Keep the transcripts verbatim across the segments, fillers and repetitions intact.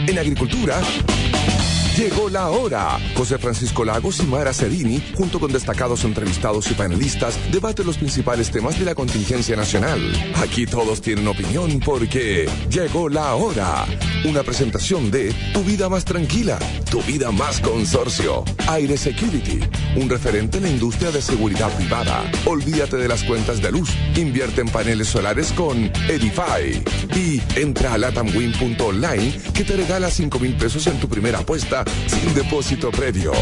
En agricultura, llegó la hora. José Francisco Lagos y Mara Cerini, junto con destacados entrevistados y panelistas, debaten los principales temas de la contingencia nacional. Aquí todos tienen opinión porque llegó la hora. Una presentación de Tu Vida Más Tranquila, Tu Vida Más Consorcio. Aire Security, un referente en la industria de seguridad privada. Olvídate de las cuentas de luz. Invierte en paneles solares con Edify. Y entra a latamwin punto online que te regala cinco mil pesos en tu primera apuesta sin depósito previo.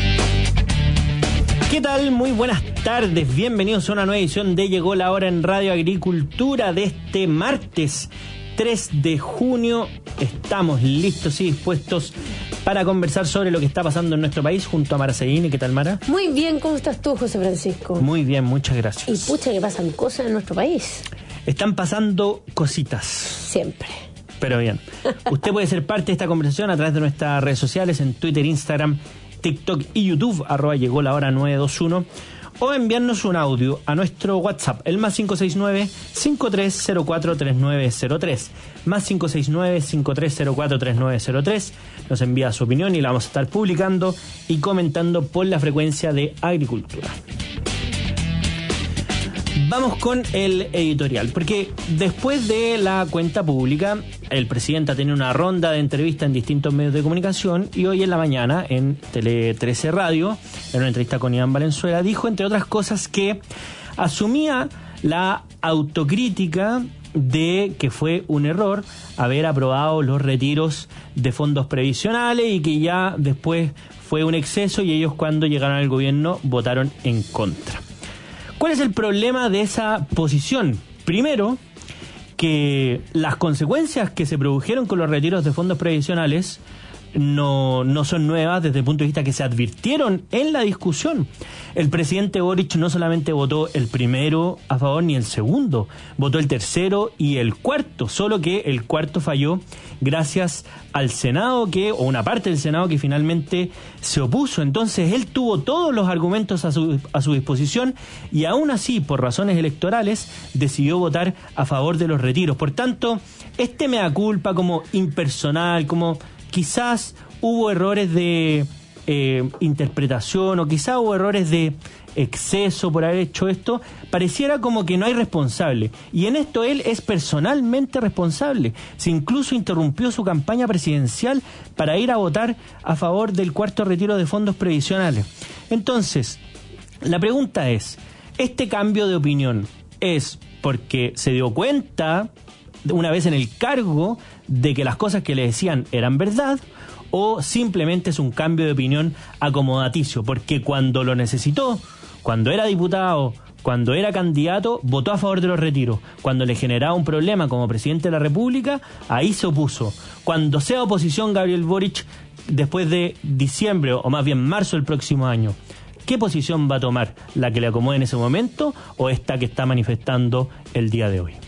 ¿Qué tal? Muy buenas tardes. Bienvenidos a una nueva edición de Llegó la Hora en Radio Agricultura de este martes tres de junio. Estamos listos y dispuestos para conversar sobre lo que está pasando en nuestro país junto a Mara Cerini. ¿Qué tal, Mara? Muy bien, ¿cómo estás tú, José Francisco? Muy bien, muchas gracias. Y pucha que pasan cosas en nuestro país. Están pasando cositas. Siempre. Pero bien. Usted puede ser parte de esta conversación a través de nuestras redes sociales en Twitter, Instagram, TikTok y YouTube, arroba llegó la hora nueve dos uno, o enviarnos un audio a nuestro WhatsApp, el más cinco seis nueve, cinco tres cero cuatro, tres nueve cero tres, más cinco seis nueve, cinco tres cero cuatro, tres nueve cero tres. Nos envía su opinión y la vamos a estar publicando y comentando por la frecuencia de Agricultura. Vamos con el editorial, porque después de la cuenta pública, el presidente ha tenido una ronda de entrevistas en distintos medios de comunicación y hoy en la mañana en Tele trece Radio, en una entrevista con Iván Valenzuela, dijo, entre otras cosas, que asumía la autocrítica de que fue un error haber aprobado los retiros de fondos previsionales y que ya después fue un exceso y ellos cuando llegaron al gobierno votaron en contra. ¿Cuál es el problema de esa posición? Primero, que las consecuencias que se produjeron con los retiros de fondos previsionales no, no son nuevas desde el punto de vista que se advirtieron en la discusión. El presidente Boric no solamente votó el primero a favor ni el segundo, votó el tercero y el cuarto, solo que el cuarto falló gracias al Senado que, o una parte del Senado que finalmente se opuso. Entonces él tuvo todos los argumentos a su, a su disposición y aún así, por razones electorales, decidió votar a favor de los retiros. Por tanto, este mea culpa como impersonal, como quizás hubo errores de eh, interpretación o quizás hubo errores de exceso por haber hecho esto, pareciera como que no hay responsable. Y en esto él es personalmente responsable. Se incluso interrumpió su campaña presidencial para ir a votar a favor del cuarto retiro de fondos previsionales. Entonces, la pregunta es, ¿este cambio de opinión es porque se dio cuenta una vez en el cargo de que las cosas que le decían eran verdad, o simplemente es un cambio de opinión acomodaticio? Porque cuando lo necesitó, cuando era diputado, cuando era candidato, votó a favor de los retiros. Cuando le generaba un problema como presidente de la República, ahí se opuso. Cuando sea oposición Gabriel Boric, después de diciembre, o más bien marzo del próximo año, ¿qué posición va a tomar? ¿La que le acomode en ese momento o esta que está manifestando el día de hoy?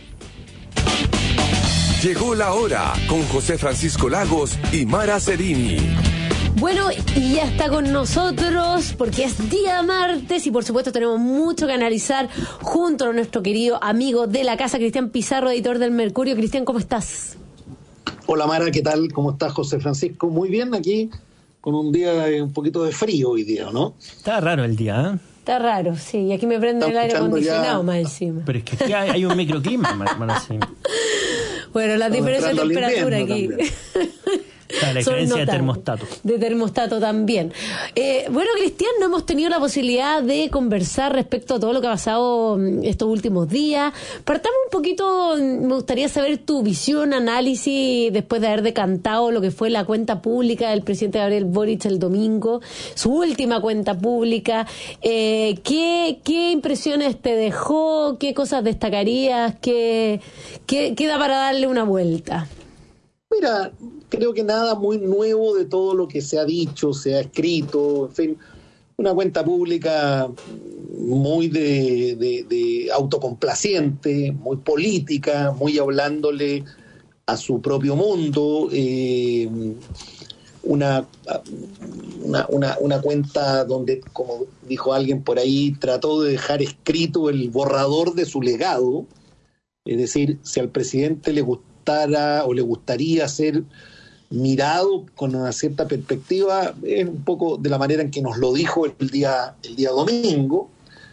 Llegó la hora con José Francisco Lagos y Mara Cerini. Bueno, y ya está con nosotros porque es día martes y por supuesto tenemos mucho que analizar junto a nuestro querido amigo de la casa, Cristian Pizarro, editor del Mercurio. Cristian, ¿cómo estás? Hola Mara, ¿qué tal? ¿Cómo estás, José Francisco? Muy bien, aquí con un día un poquito de frío hoy día, ¿no? Está raro el día, ¿eh? Está raro, sí, y aquí me prende el aire acondicionado ya más encima. Pero es que hay, hay un microclima, hermano, sí. Bueno, las diferencias de temperatura aquí. La diferencia de termostato. De termostato también. Eh, bueno, Cristian, no hemos tenido la posibilidad de conversar respecto a todo lo que ha pasado estos últimos días. Partamos un poquito, me gustaría saber tu visión, análisis, después de haber decantado lo que fue la cuenta pública del presidente Gabriel Boric el domingo, su última cuenta pública. Eh, ¿qué, ¿Qué impresiones te dejó? ¿Qué cosas destacarías? ¿Qué, qué, qué da para darle una vuelta? Mira, creo que nada muy nuevo de todo lo que se ha dicho, se ha escrito, en fin, una cuenta pública muy de, de, de autocomplaciente, muy política, muy hablándole a su propio mundo, eh, una, una, una, una cuenta donde, como dijo alguien por ahí, trató de dejar escrito el borrador de su legado, es decir, si al presidente le gustara o le gustaría ser mirado con una cierta perspectiva, es un poco de la manera en que nos lo dijo el día, el día domingo,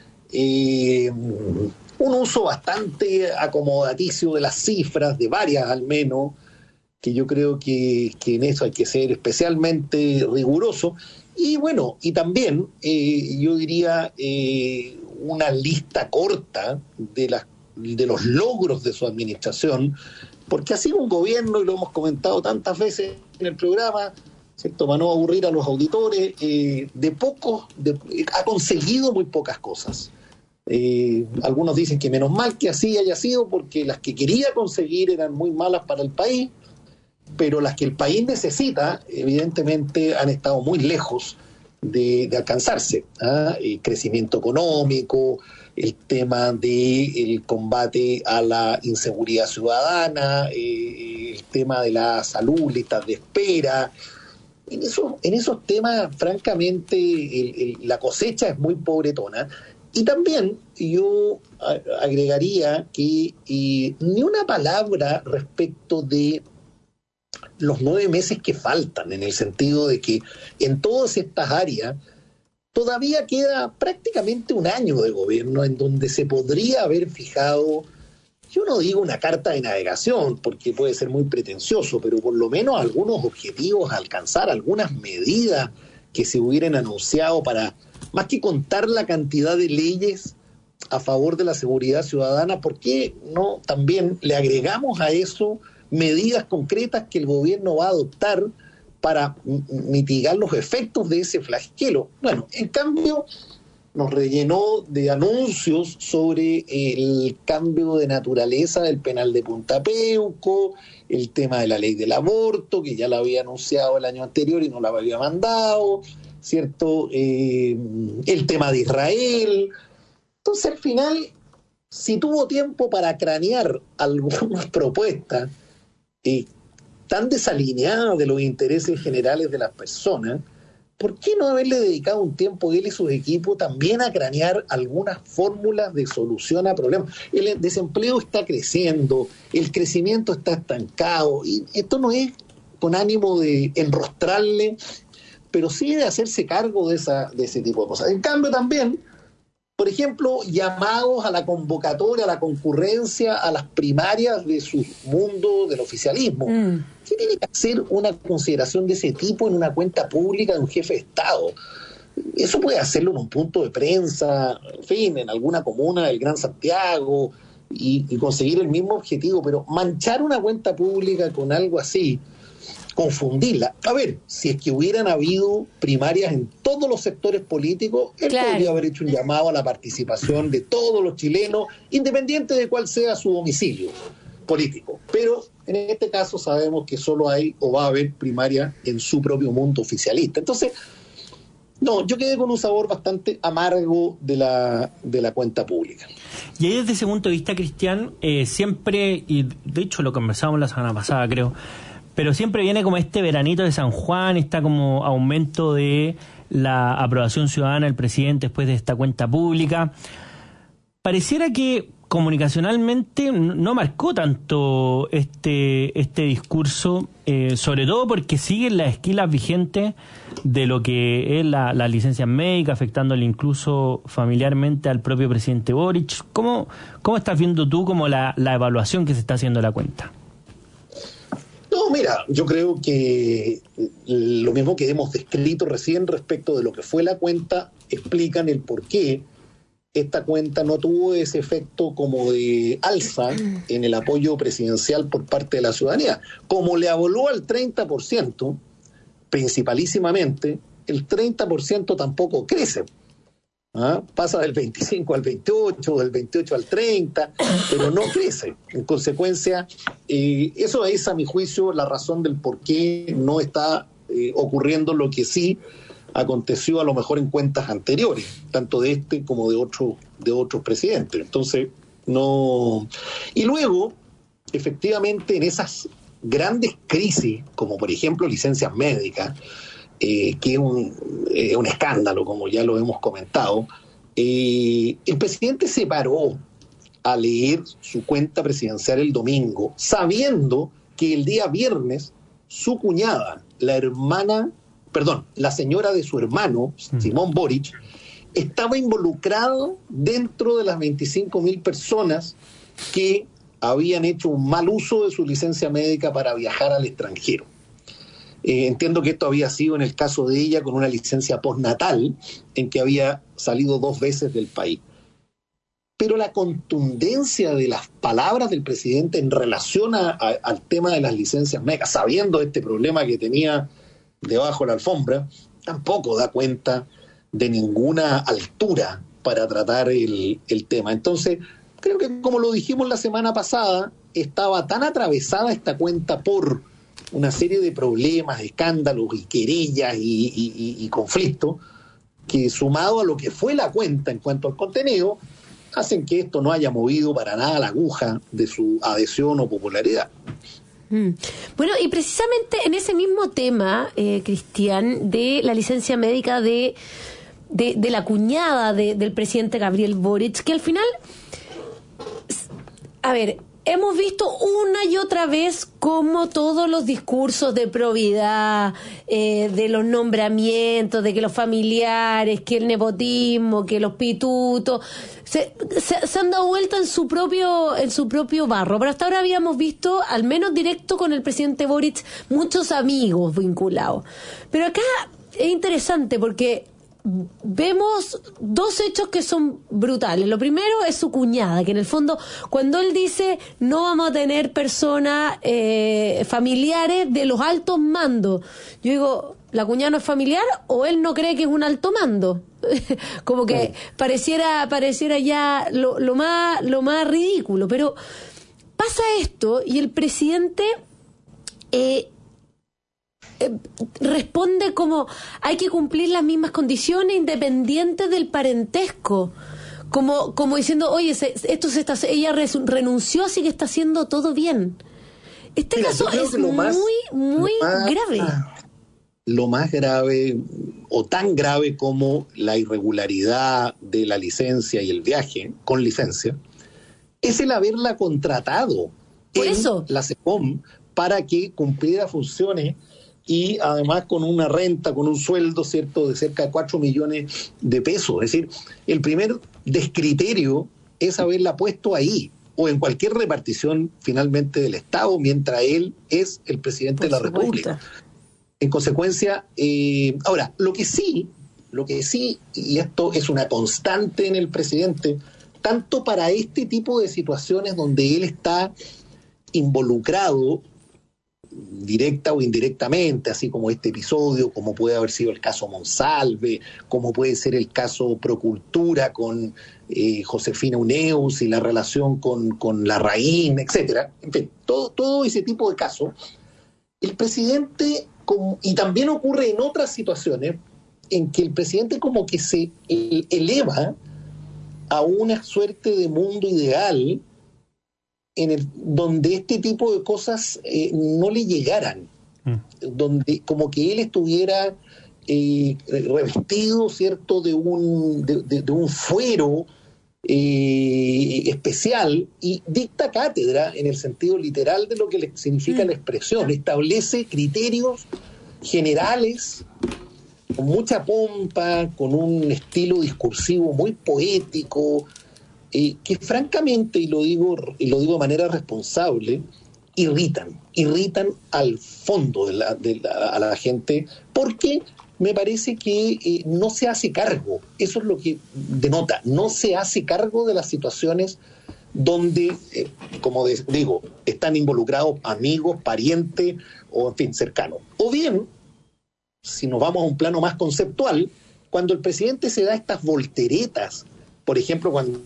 eh, un uso bastante acomodaticio de las cifras, de varias al menos, que yo creo que, que en eso hay que ser especialmente riguroso. Y bueno, y también eh, yo diría eh, una lista corta de, las, de los logros de su administración, porque ha sido un gobierno, y lo hemos comentado tantas veces en el programa, ¿cierto? Para no aburrir a los auditores, eh, de pocos, de, ha conseguido muy pocas cosas. Eh, algunos dicen que menos mal que así haya sido, porque las que quería conseguir eran muy malas para el país, pero las que el país necesita, evidentemente, han estado muy lejos de, de alcanzarse. ¿ah? El crecimiento económico, el tema del combate a la inseguridad ciudadana, eh, el tema de la salud, listas de espera. En esos, en esos temas, francamente, el, el, la cosecha es muy pobretona. Y también yo agregaría que eh, ni una palabra respecto de los nueve meses que faltan, en el sentido de que en todas estas áreas todavía queda prácticamente un año de gobierno en donde se podría haber fijado, yo no digo una carta de navegación, porque puede ser muy pretencioso, pero por lo menos algunos objetivos a alcanzar, algunas medidas que se hubieran anunciado para, más que contar la cantidad de leyes a favor de la seguridad ciudadana, ¿por qué no también le agregamos a eso medidas concretas que el gobierno va a adoptar para mitigar los efectos de ese flagelo? Bueno, en cambio, nos rellenó de anuncios sobre el cambio de naturaleza del penal de Punta Peuco, el tema de la ley del aborto, que ya la había anunciado el año anterior y no la había mandado, ¿cierto? Eh, el tema de Israel. Entonces, al final, si tuvo tiempo para cranear algunas propuestas eh, tan desalineadas de los intereses generales de las personas, ¿por qué no haberle dedicado un tiempo él y sus equipos también a cranear algunas fórmulas de solución a problemas? El desempleo está creciendo, el crecimiento está estancado, y esto no es con ánimo de enrostrarle, pero sí de hacerse cargo de, esa, de ese tipo de cosas. En cambio también, por ejemplo, llamados a la convocatoria, a la concurrencia, a las primarias de su mundo del oficialismo. Mm. ¿Qué tiene que hacer una consideración de ese tipo en una cuenta pública de un jefe de Estado? Eso puede hacerlo en un punto de prensa, en fin, en alguna comuna del Gran Santiago, y, y conseguir el mismo objetivo, pero manchar una cuenta pública con algo así, confundirla. A ver, si es que hubieran habido primarias en todos los sectores políticos, él claro. podría haber hecho un llamado a la participación de todos los chilenos, independiente de cuál sea su domicilio político. Pero en este caso sabemos que solo hay o va a haber primaria en su propio mundo oficialista. Entonces, no, yo quedé con un sabor bastante amargo de la, de la cuenta pública. Y ahí desde ese punto de vista, Cristian, eh, siempre, y de hecho lo conversamos la semana pasada, creo, pero siempre viene como este veranito de San Juan, está como aumento de la aprobación ciudadana del presidente después de esta cuenta pública. Pareciera que comunicacionalmente no marcó tanto este este discurso, eh, sobre todo porque siguen las esquilas vigentes de lo que es la, la licencia médica, afectándole incluso familiarmente al propio presidente Boric. ¿Cómo, cómo estás viendo tú como la, la evaluación que se está haciendo de la cuenta? No, mira, yo creo que lo mismo que hemos descrito recién respecto de lo que fue la cuenta, explican el por qué esta cuenta no tuvo ese efecto como de alza en el apoyo presidencial por parte de la ciudadanía. Como le avaló al treinta por ciento, principalísimamente, el treinta por ciento tampoco crece. ¿Ah? Pasa del veinticinco al veintiocho, del veintiocho al treinta, pero no crece. En consecuencia, eh, eso es, a mi juicio, la razón del por qué no está eh, ocurriendo lo que sí aconteció a lo mejor en cuentas anteriores, tanto de este como de otros de otros presidentes. Entonces, no. Y luego, efectivamente, en esas grandes crisis, como por ejemplo licencias médicas, Eh, que es un, eh, un escándalo, como ya lo hemos comentado, eh, el presidente se paró a leer su cuenta presidencial el domingo, sabiendo que el día viernes su cuñada, la hermana, perdón, la señora de su hermano, Simón Boric, estaba involucrado dentro de las veinticinco mil personas que habían hecho un mal uso de su licencia médica para viajar al extranjero. Eh, entiendo que esto había sido en el caso de ella con una licencia postnatal en que había salido dos veces del país. Pero la contundencia de las palabras del presidente en relación a, a, al tema de las licencias médicas, sabiendo este problema que tenía debajo de la alfombra, tampoco da cuenta de ninguna altura para tratar el, el tema. Entonces, creo que como lo dijimos la semana pasada, estaba tan atravesada esta cuenta por una serie de problemas, escándalos y querellas y, y, y, y conflictos, que sumado a lo que fue la cuenta en cuanto al contenido, hacen que esto no haya movido para nada la aguja de su adhesión o popularidad. Mm. Bueno, y precisamente en ese mismo tema, eh, Cristian, de la licencia médica de, de, de la cuñada de, del presidente Gabriel Boric, que al final, a ver, hemos visto una y otra vez cómo todos los discursos de probidad, eh, de los nombramientos, de que los familiares, que el nepotismo, que los pitutos, se, se, se han dado vuelta en su propio en su propio barro. Pero hasta ahora habíamos visto, al menos directo con el presidente Boric, muchos amigos vinculados. Pero acá es interesante porque vemos dos hechos que son brutales. Lo primero es su cuñada, que en el fondo, cuando él dice no vamos a tener personas eh, familiares de los altos mandos, yo digo, ¿la cuñada no es familiar o él no cree que es un alto mando? Como que pareciera pareciera ya lo, lo más lo más ridículo. Pero pasa esto y el presidente eh, Eh, responde como hay que cumplir las mismas condiciones independientes del parentesco, como como diciendo, oye, se, esto se está, ella res, renunció, así que está haciendo todo bien. Este Mira, caso es muy más, muy más, grave. Lo más grave o tan grave como la irregularidad de la licencia y el viaje con licencia es el haberla contratado por en eso la SECOM para que cumpliera funciones y además con una renta, con un sueldo, ¿cierto?, de cerca de cuatro millones de pesos. Es decir, el primer descriterio es haberla puesto ahí, o en cualquier repartición finalmente del Estado, mientras él es el presidente de la República. En consecuencia, eh, ahora, lo que sí, lo que sí, y esto es una constante en el presidente, tanto para este tipo de situaciones donde él está involucrado, directa o indirectamente, así como este episodio, como puede haber sido el caso Monsalve, como puede ser el caso Procultura con eh, Josefina Uneus y la relación con, con Larraín, etcétera. En fin, todo, todo ese tipo de casos, el presidente, como, y también ocurre en otras situaciones, en que el presidente como que se eleva a una suerte de mundo ideal en el donde este tipo de cosas eh, no le llegaran, mm. donde como que él estuviera eh, revestido, cierto, de un de, de, de un fuero eh, especial y dicta cátedra en el sentido literal de lo que le significa mm. la expresión, establece criterios generales con mucha pompa, con un estilo discursivo muy poético, Eh, que francamente, y lo digo y lo digo de manera responsable, irritan, irritan al fondo de la, de la, a la gente, porque me parece que eh, no se hace cargo, eso es lo que denota, no se hace cargo de las situaciones donde, eh, como de, digo, están involucrados amigos, parientes, o en fin, cercanos. O bien, si nos vamos a un plano más conceptual, cuando el presidente se da estas volteretas, por ejemplo, cuando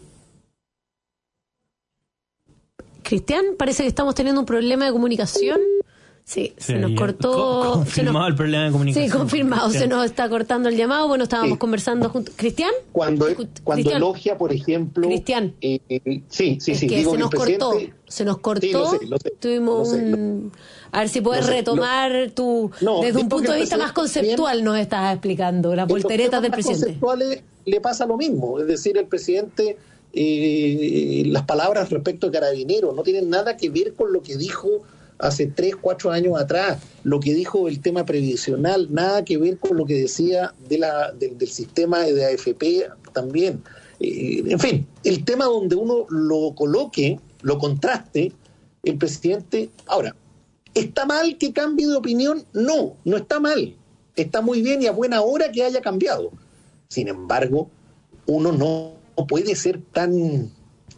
Cristian, parece que estamos teniendo un problema de comunicación. Sí, sí, se nos cortó. Confirmado nos, el problema de comunicación. Sí, confirmado. Se nos está cortando el llamado. Bueno, estábamos sí. conversando juntos. ¿Cristian? Cuando, cuando Cristian. elogia, por ejemplo. Cristian. Eh, eh, sí, sí, es sí. Que digo se nos cortó. Se nos cortó. Sí, lo sé, lo sé, Tuvimos lo sé, un. A ver si puedes retomar lo, tu. No, desde un punto de vista más conceptual, nos estás explicando las volteretas del presidente. Conceptuales le pasa lo mismo. Es decir, el presidente. Eh, las palabras respecto a Carabineros no tienen nada que ver con lo que dijo hace tres, cuatro años atrás, lo que dijo el tema previsional, nada que ver con lo que decía de la, de, del sistema de A F P también. Eh, en fin, el tema donde uno lo coloque, lo contraste, el presidente... Ahora, ¿está mal que cambie de opinión? No, no está mal. Está muy bien y a buena hora que haya cambiado. Sin embargo, uno no puede ser tan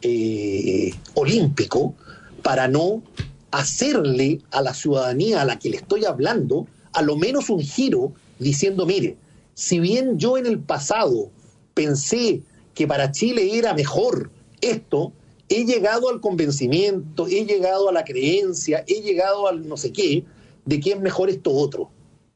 eh, olímpico para no hacerle a la ciudadanía a la que le estoy hablando a lo menos un giro diciendo, mire, si bien yo en el pasado pensé que para Chile era mejor esto, he llegado al convencimiento, he llegado a la creencia, he llegado al no sé qué, de que es mejor esto otro.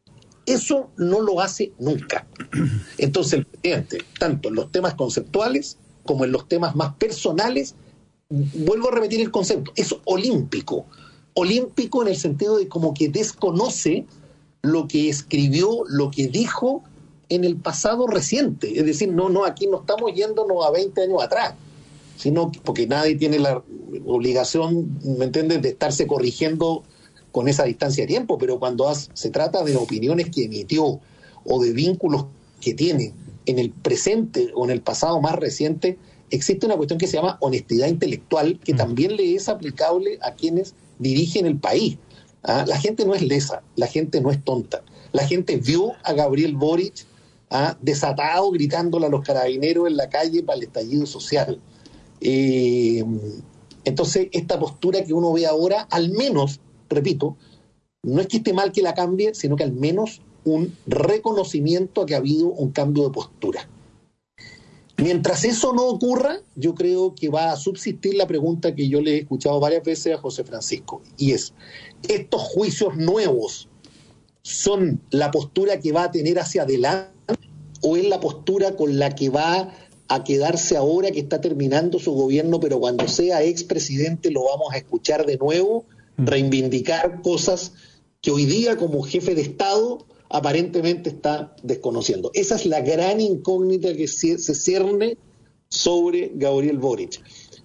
Eso no lo hace nunca. Entonces el presidente, tanto en los temas conceptuales como en los temas más personales, vuelvo a repetir el concepto, es olímpico. Olímpico en el sentido de como que desconoce lo que escribió, lo que dijo en el pasado reciente. Es decir, no, no, aquí no estamos yéndonos a veinte años atrás, sino porque nadie tiene la obligación, ¿me entiendes?, de estarse corrigiendo con esa distancia de tiempo, pero cuando has, se trata de opiniones que emitió o de vínculos que tiene en el presente o en el pasado más reciente, existe una cuestión que se llama honestidad intelectual, que también le es aplicable a quienes dirigen el país. ¿Ah? La gente no es lesa, la gente no es tonta. La gente vio a Gabriel Boric ¿ah? desatado, gritándole a los carabineros en la calle para el estallido social. Eh, entonces, esta postura que uno ve ahora, al menos, repito, no es que esté mal que la cambie, sino que al menos un reconocimiento a que ha habido un cambio de postura. Mientras eso no ocurra, yo creo que va a subsistir la pregunta que yo le he escuchado varias veces a José Francisco, y es, ¿estos juicios nuevos son la postura que va a tener hacia adelante o es la postura con la que va a quedarse ahora que está terminando su gobierno, pero cuando sea expresidente lo vamos a escuchar de nuevo reivindicar cosas que hoy día como jefe de Estado aparentemente está desconociendo? Esa es la gran incógnita que se cierne sobre Gabriel Boric.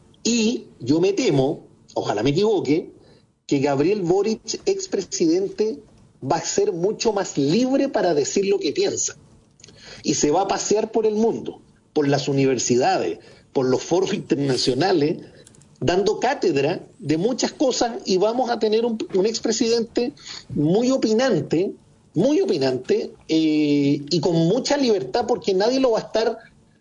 Y yo me temo, ojalá me equivoque, que Gabriel Boric, expresidente, va a ser mucho más libre para decir lo que piensa. Y se va a pasear por el mundo, por las universidades, por los foros internacionales, dando cátedra de muchas cosas, y vamos a tener un, un expresidente muy opinante, muy opinante eh, y con mucha libertad, porque nadie lo va a estar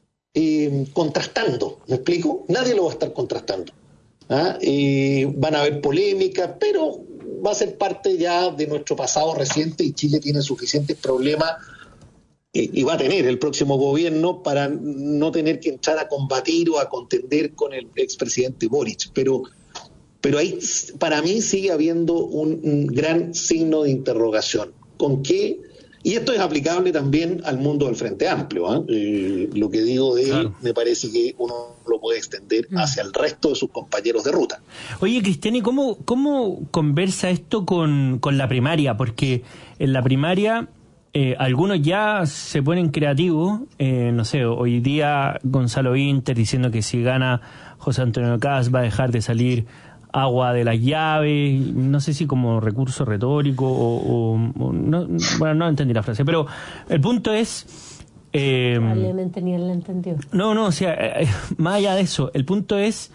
eh, contrastando, ¿me explico? Nadie lo va a estar contrastando. ¿Ah? Eh, van a haber polémicas, pero va a ser parte ya de nuestro pasado reciente, y Chile tiene suficientes problemas eh, y va a tener el próximo gobierno para no tener que entrar a combatir o a contender con el expresidente Boric, pero pero ahí para mí sigue habiendo un, un gran signo de interrogación. ¿Con qué? Y esto es aplicable también al mundo del Frente Amplio. ¿eh? Eh, lo que digo de él, claro, me parece que uno lo puede extender hacia el resto de sus compañeros de ruta. Oye, Cristian, ¿y cómo, cómo conversa esto con, con la primaria? Porque en la primaria eh, algunos ya se ponen creativos. Eh, no sé, hoy día Gonzalo Inter diciendo que si gana José Antonio Kast va a dejar de salir agua de las llaves, no sé si como recurso retórico o, o, o no, bueno, no entendí la frase, pero el punto es eh, probablemente ni él la entendió. No, no, o sea, eh, más allá de eso, el punto es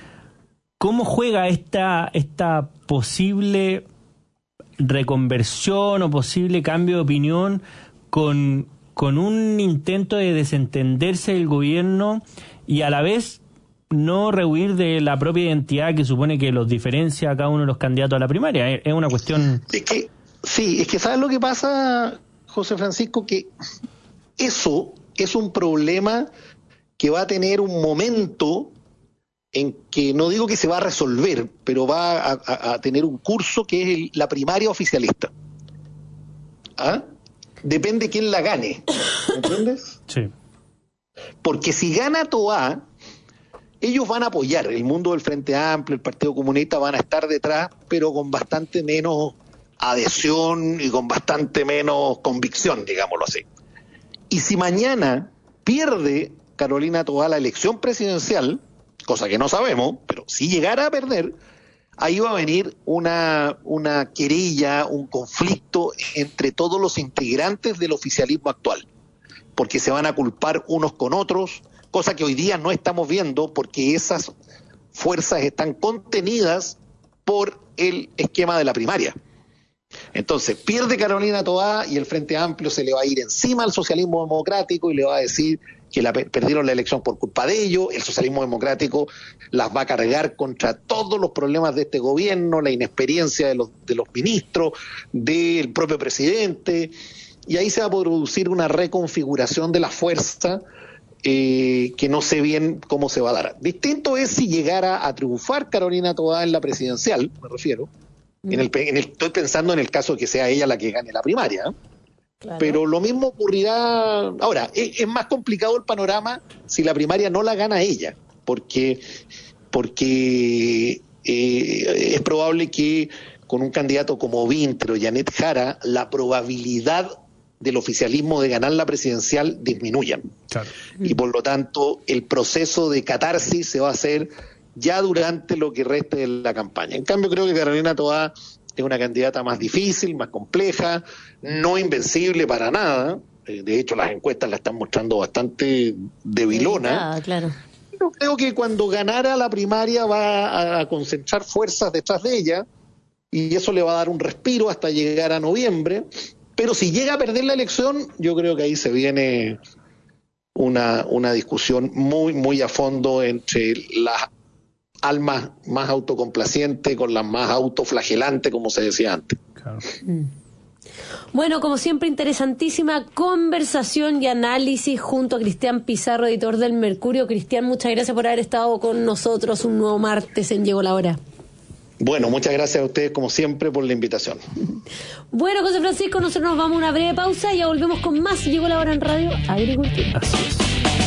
cómo juega esta esta posible reconversión o posible cambio de opinión con, con un intento de desentenderse del gobierno y a la vez no rehuir de la propia identidad que supone que los diferencia a cada uno de los candidatos a la primaria. Es una cuestión... Es que, sí, es que ¿sabes lo que pasa, José Francisco? Que eso es un problema que va a tener un momento en que, no digo que se va a resolver, pero va a, a, a tener un curso que es el, la primaria oficialista. ¿Ah? Depende quién la gane, ¿entiendes? Sí. Porque si gana Toá, ellos van a apoyar, el mundo del Frente Amplio, el Partido Comunista van a estar detrás, pero con bastante menos adhesión y con bastante menos convicción, digámoslo así. Y si mañana pierde Carolina Toá la elección presidencial, cosa que no sabemos, pero si llegara a perder, ahí va a venir una, una querella, un conflicto entre todos los integrantes del oficialismo actual, porque se van a culpar unos con otros, cosa que hoy día no estamos viendo porque esas fuerzas están contenidas por el esquema de la primaria. Entonces, pierde Carolina Toá y el Frente Amplio se le va a ir encima al socialismo democrático y le va a decir que la, perdieron la elección por culpa de ellos. El socialismo democrático las va a cargar contra todos los problemas de este gobierno, la inexperiencia de los, de los ministros, del propio presidente, y ahí se va a producir una reconfiguración de la fuerza eh, que no sé bien cómo se va a dar. Distinto es si llegara a triunfar Carolina Toá en la presidencial, me refiero. En el, en el, estoy pensando en el caso de que sea ella la que gane la primaria, ¿eh? Claro. Pero lo mismo ocurrirá ahora. Es, es más complicado el panorama si la primaria no la gana ella, porque porque eh, es probable que con un candidato como Vinter o Janet Jara la probabilidad del oficialismo de ganar la presidencial disminuyan. Claro. Y por lo tanto el proceso de catarsis se va a hacer ya durante lo que reste de la campaña. En cambio, creo que Carolina Toá es una candidata más difícil, más compleja, no invencible para nada. De hecho, las encuestas la están mostrando bastante debilona. Ah, claro. Pero creo que cuando ganara la primaria va a concentrar fuerzas detrás de ella y eso le va a dar un respiro hasta llegar a noviembre. Pero si llega a perder la elección, yo creo que ahí se viene una, una discusión muy, muy a fondo entre las almas más autocomplacientes con las más autoflagelantes, como se decía antes. Claro. Mm. Bueno, como siempre, interesantísima conversación y análisis junto a Cristian Pizarro, editor del Mercurio. Cristian, muchas gracias por haber estado con nosotros un nuevo martes en Llegó la Hora. Bueno, muchas gracias a ustedes, como siempre, por la invitación. Bueno, José Francisco, nosotros nos vamos a una breve pausa y ya volvemos con más Llegó la Hora en Radio Agricultura. Así es.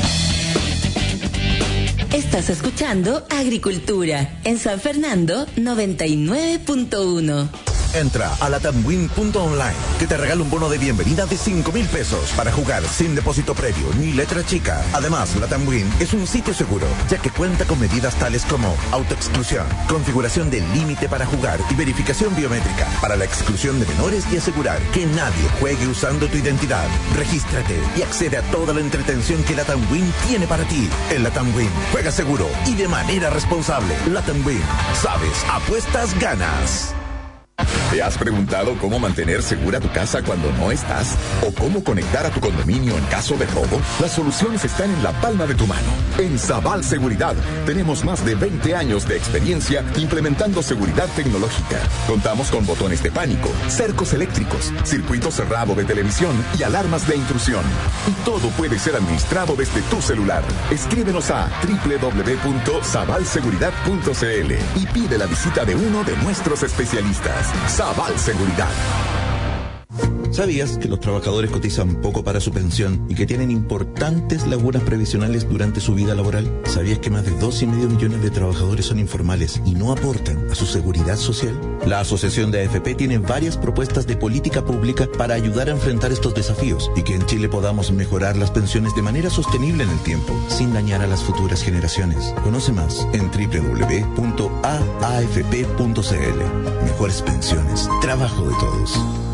Estás escuchando Agricultura en San Fernando noventa y nueve punto uno. Entra a latamwin punto online, que te regala un bono de bienvenida de cinco mil pesos para jugar sin depósito previo ni letra chica. Además, LatamWin es un sitio seguro, ya que cuenta con medidas tales como autoexclusión, configuración del límite para jugar y verificación biométrica para la exclusión de menores y asegurar que nadie juegue usando tu identidad. Regístrate y accede a toda la entretención que LatamWin tiene para ti. En LatamWin, juega seguro y de manera responsable. LatamWin, sabes, apuestas, ganas. ¿Te has preguntado cómo mantener segura tu casa cuando no estás? ¿O cómo conectar a tu condominio en caso de robo? Las soluciones están en la palma de tu mano. En Sabal Seguridad tenemos más de veinte años de experiencia implementando seguridad tecnológica. Contamos con botones de pánico, cercos eléctricos, circuito cerrado de televisión y alarmas de intrusión. Y todo puede ser administrado desde tu celular. Escríbenos a doble u doble u doble u punto sabal seguridad punto c l y pide la visita de uno de nuestros especialistas. Sabal Seguridad. ¿Sabías que los trabajadores cotizan poco para su pensión y que tienen importantes lagunas previsionales durante su vida laboral? ¿Sabías que más de dos y medio millones de trabajadores son informales y no aportan a su seguridad social? La Asociación de A F P tiene varias propuestas de política pública para ayudar a enfrentar estos desafíos y que en Chile podamos mejorar las pensiones de manera sostenible en el tiempo, sin dañar a las futuras generaciones. Conoce más en doble u doble u doble u punto a a f p punto c l. Mejores pensiones, trabajo de todos.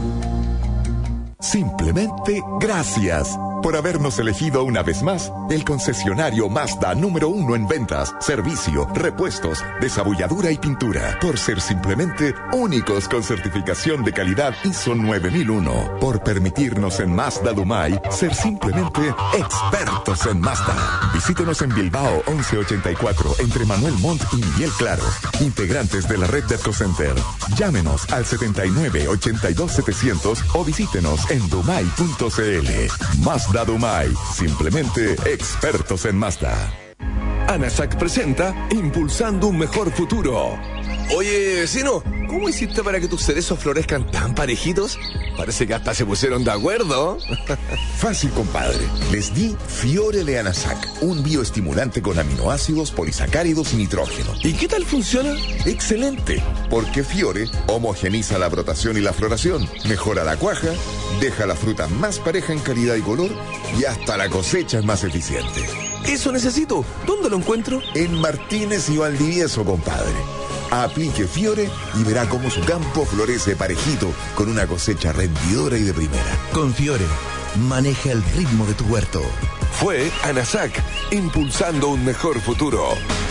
Simplemente gracias por habernos elegido una vez más el concesionario Mazda número uno en ventas, servicio, repuestos, desabulladura y pintura. Por ser simplemente únicos con certificación de calidad I S O nueve mil uno. Por permitirnos en Mazda Dumay ser simplemente expertos en Mazda. Visítenos en Bilbao once ochenta y cuatro entre Manuel Montt y Miguel Claro. Integrantes de la red de EcoCenter. Llámenos al setenta y nueve ochenta y dos setecientos o visítenos en dumay punto c l. Mazda Dumay, simplemente expertos en Mazda. ANASAC presenta Impulsando un Mejor Futuro. Oye, vecino, ¿cómo hiciste para que tus cerezos florezcan tan parejitos? Parece que hasta se pusieron de acuerdo. Fácil, compadre. Les di Fiore de ANASAC, un bioestimulante con aminoácidos, polisacáridos y nitrógeno. ¿Y qué tal funciona? Excelente, porque Fiore homogeniza la brotación y la floración, mejora la cuaja, deja la fruta más pareja en calidad y color y hasta la cosecha es más eficiente. Eso necesito. ¿Dónde lo encuentro? En Martínez y Valdivieso, compadre. Aplique Fiore y verá cómo su campo florece parejito con una cosecha rendidora y de primera. Con Fiore, maneja el ritmo de tu huerto. Fue ANASAC, impulsando un mejor futuro.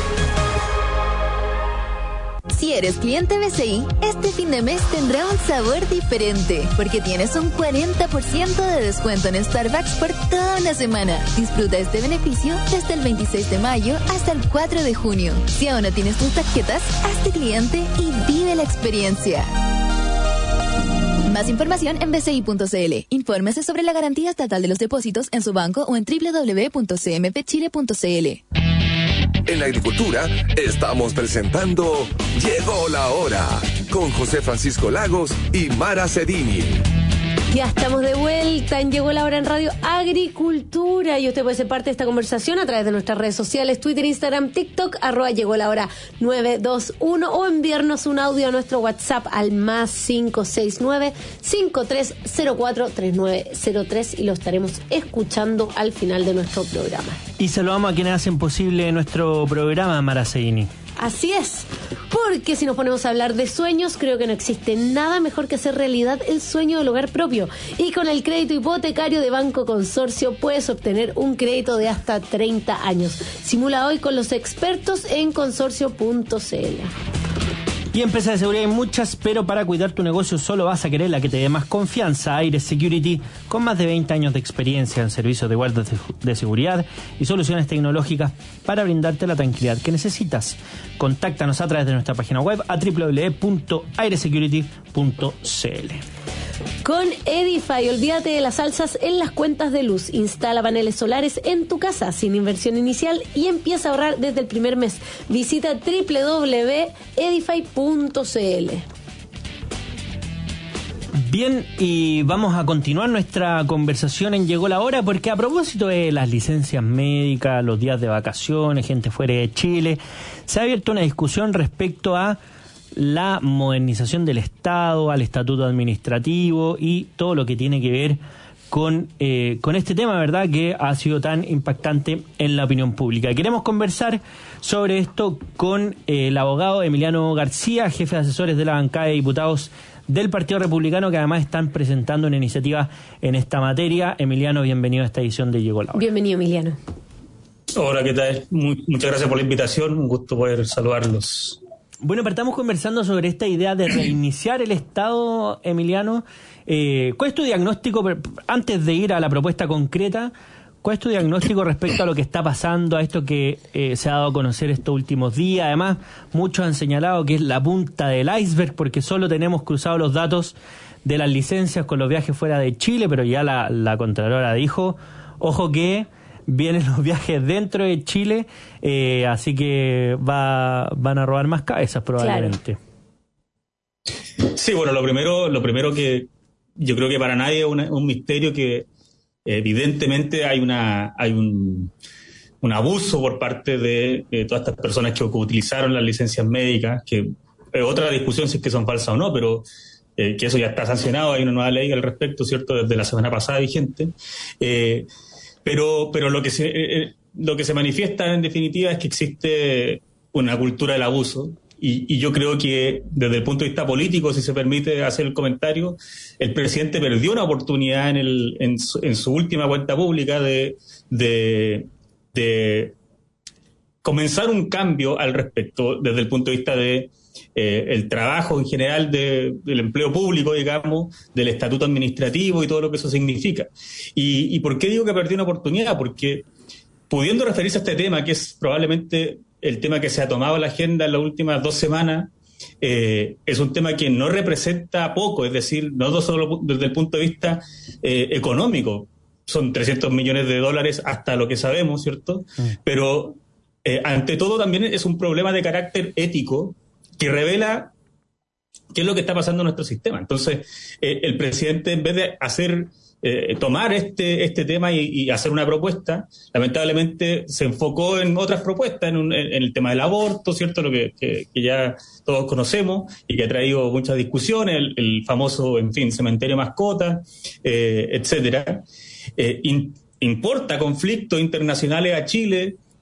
Si eres cliente B C I, este fin de mes tendrá un sabor diferente, porque tienes un cuarenta por ciento de descuento en Starbucks por toda una semana. Disfruta este beneficio desde el veintiséis de mayo hasta el cuatro de junio. Si aún no tienes tus tarjetas, hazte cliente y vive la experiencia. Más información en b c i punto c l. Infórmese sobre la garantía estatal de los depósitos en su banco o en doble u doble u doble u punto c m p chile punto c l. En la agricultura estamos presentando Llegó la Hora con José Francisco Lagos y Mara Cedini. Ya estamos de vuelta en Llegó la Hora en Radio Agricultura y usted puede ser parte de esta conversación a través de nuestras redes sociales, Twitter, Instagram, TikTok, arroba Llegó la Hora nueve dos uno o enviarnos un audio a nuestro WhatsApp al más cinco seis nueve, cinco tres cero cuatro, tres nueve cero tres y lo estaremos escuchando al final de nuestro programa. Y saludamos a quienes hacen posible nuestro programa, Mara Cedini. Así es, porque si nos ponemos a hablar de sueños, creo que no existe nada mejor que hacer realidad el sueño del hogar propio. Y con el crédito hipotecario de Banco Consorcio puedes obtener un crédito de hasta treinta años. Simula hoy con los expertos en consorcio punto c l. Y empresas de seguridad hay muchas, pero para cuidar tu negocio solo vas a querer la que te dé más confianza. Aire Security, con más de veinte años de experiencia en servicios de guardia de seguridad y soluciones tecnológicas para brindarte la tranquilidad que necesitas. Contáctanos a través de nuestra página web a doble u doble u doble u punto aire security punto c l. Con Edify, olvídate de las alzas en las cuentas de luz. Instala paneles solares en tu casa sin inversión inicial y empieza a ahorrar desde el primer mes. Visita doble u doble u doble u punto edify punto c l. Bien, y vamos a continuar nuestra conversación en Llegó la Hora, porque a propósito de las licencias médicas, los días de vacaciones, gente fuera de Chile, se ha abierto una discusión respecto a la modernización del Estado, al estatuto administrativo y todo lo que tiene que ver con, eh, con este tema, ¿verdad?, que ha sido tan impactante en la opinión pública. Queremos conversar sobre esto con eh, el abogado Emiliano García, jefe de asesores de la bancada de diputados del Partido Republicano, que además están presentando una iniciativa en esta materia. Emiliano, bienvenido a esta edición de Llegó la Hora. Bienvenido, Emiliano. Hola, ¿qué tal? Muy, muchas gracias por la invitación, un gusto poder saludarlos. Bueno, partamos conversando sobre esta idea de reiniciar el Estado, Emiliano. Eh, ¿Cuál es tu diagnóstico, antes de ir a la propuesta concreta, cuál es tu diagnóstico respecto a lo que está pasando, a esto que eh, se ha dado a conocer estos últimos días? Además, muchos han señalado que es la punta del iceberg, porque solo tenemos cruzados los datos de las licencias con los viajes fuera de Chile, pero ya la, la Contralora dijo, ojo que vienen los viajes dentro de Chile, eh, así que va, van a robar más cabezas probablemente. Claro. Sí, bueno, lo primero, lo primero que yo creo que para nadie es una, un misterio que evidentemente hay una hay un, un abuso por parte de eh, todas estas personas que, que utilizaron las licencias médicas, que es otra discusión si es que son falsas o no, pero eh, que eso ya está sancionado, hay una nueva ley al respecto, ¿cierto?, desde la semana pasada vigente. Eh, Pero, pero lo que se, eh, lo que se manifiesta en definitiva es que existe una cultura del abuso y, y yo creo que desde el punto de vista político, si se permite hacer el comentario, el presidente perdió una oportunidad en, el, en, su, en su última cuenta pública de, de, de comenzar un cambio al respecto desde el punto de vista de Eh, el trabajo en general de, del empleo público, digamos, del estatuto administrativo y todo lo que eso significa. ¿Y, y por qué digo que perdió una oportunidad? Porque pudiendo referirse a este tema, que es probablemente el tema que se ha tomado la agenda en las últimas dos semanas, eh, es un tema que no representa poco, es decir, no solo desde el punto de vista eh, económico, son trescientos millones de dólares hasta lo que sabemos, ¿cierto? Mm. Pero eh, ante todo también es un problema de carácter ético que revela qué es lo que está pasando en nuestro sistema. Entonces, eh, el presidente, en vez de hacer eh, tomar este este tema y, y hacer una propuesta, lamentablemente se enfocó en otras propuestas, en, un, en, en el tema del aborto, ¿cierto?, lo que, que, que ya todos conocemos y que ha traído muchas discusiones, el, el famoso, en fin, cementerio mascota, eh, etcétera. Eh, in, importa conflictos internacionales a Chile,